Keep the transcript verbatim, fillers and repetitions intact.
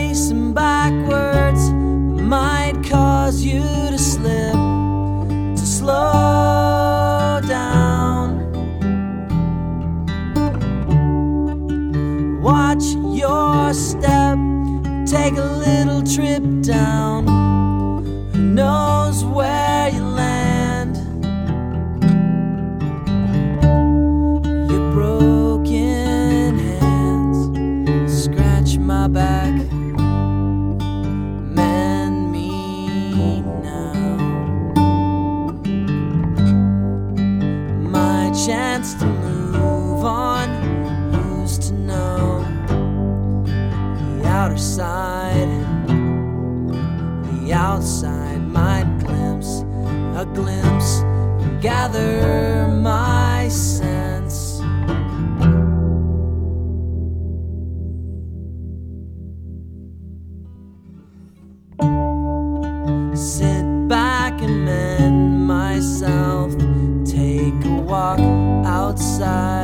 Pacing backwards might cause you to slip, to slow down. Watch your step, take a little trip down. Who knows where you land? Your broken hands scratch my back, mend me now. My chance to move on, who's to know? The outer side, the outside might glimpse, a glimpse, gather my sense. Sit back and mend myself, take a walk outside.